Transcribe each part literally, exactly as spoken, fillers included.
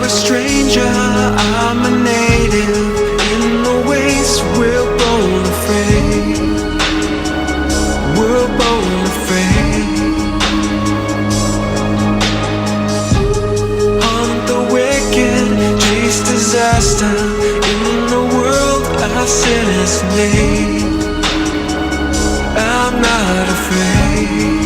a stranger, I'm a native. In the waste, we're born afraid. We're born afraid. Hunt the wicked, chase disaster. In the world our sin is made. I'm not afraid.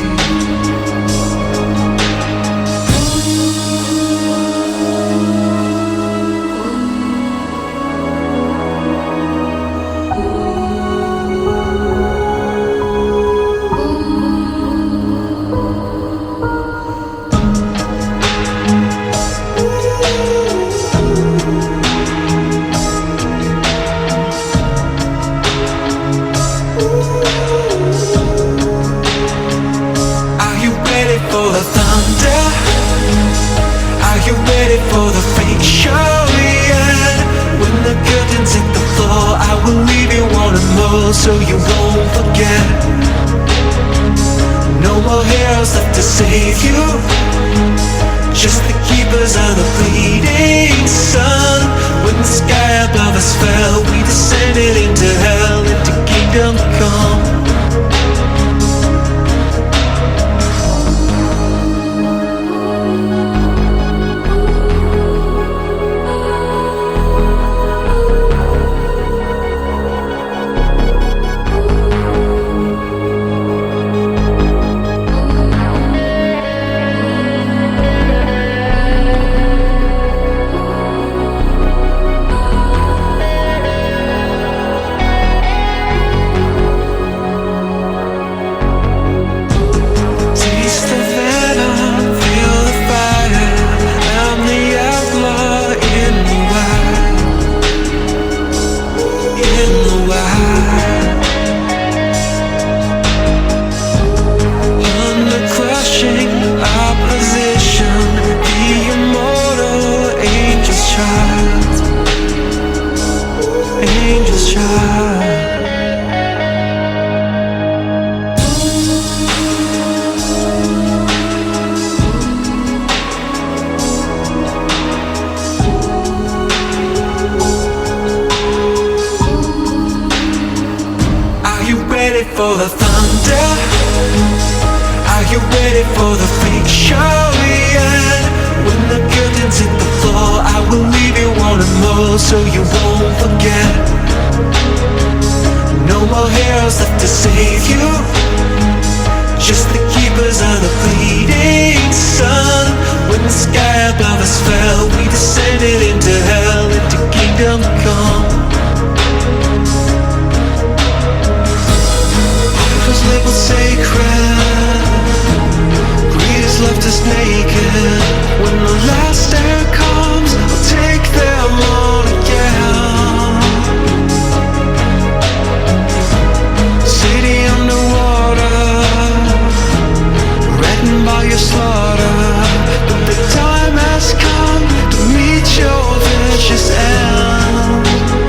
For the thunder, are you ready for the fake show? Yeah. When the curtains hit the floor, I will leave you wanting more, so you won't forget. No more heroes left to save you, just the keepers of the bleeding sun. When the sky above us fell, we descended into hell, into kingdom come. For the thunder, are you ready for the fake show? Yeah. When the curtains hit the floor, I will leave you wanting more, so you won't forget. No more heroes left to save you, just the keepers of the bleeding sun. When the sky above us fell, we descended into hell, into kingdom come. Labeled sacred, greed has left us naked. When the last air comes, I'll take them all again. City underwater, reddened by your slaughter. But the time has come to meet your vicious end.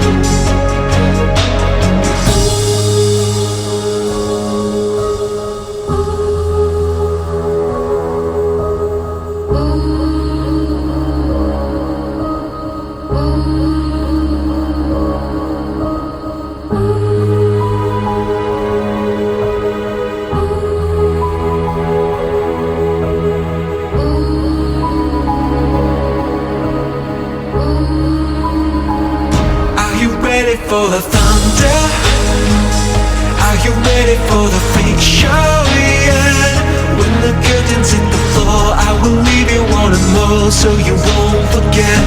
For the thunder, are you ready for the fake show? Yeah. When the curtains hit the floor, I will leave you wanting more, so you won't forget.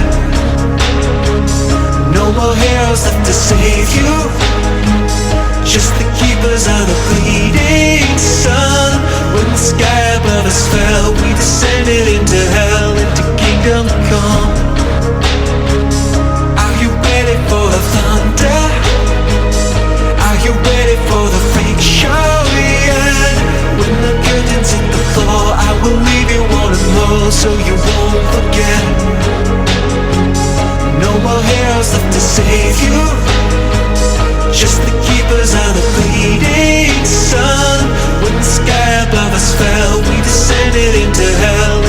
No more heroes left to save you, just the keepers of the bleeding sun. When the sky above us fell, we descended into hell, into kingdom come. Are you ready for the thunder? Are you ready for the fake show? Yeah. When the curtains hit the floor, I will leave you wanting more, so you won't forget. No more heroes left to save you, just the keepers of the bleeding sun. When the sky above us fell, we descended into hell,